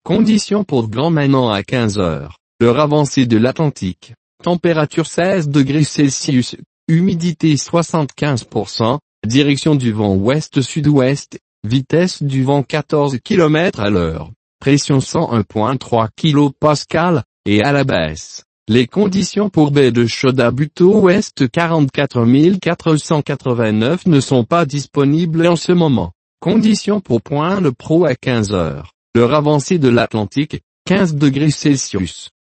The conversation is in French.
Conditions pour Grand Manan à 15 heures. L'heure avancée de l'Atlantique. Température 16 degrés Celsius. Humidité 75%. Direction du vent ouest-sud-ouest. Vitesse du vent 14 km à l'heure. Pression 101.3 kPa. Et à la baisse. Les conditions pour baie de Chauda-Buteau Ouest 44 489 ne sont pas disponibles en ce moment. Conditions pour Pointe-le-Pro à 15 heures. L'heure avancée de l'Atlantique, 15 degrés Celsius.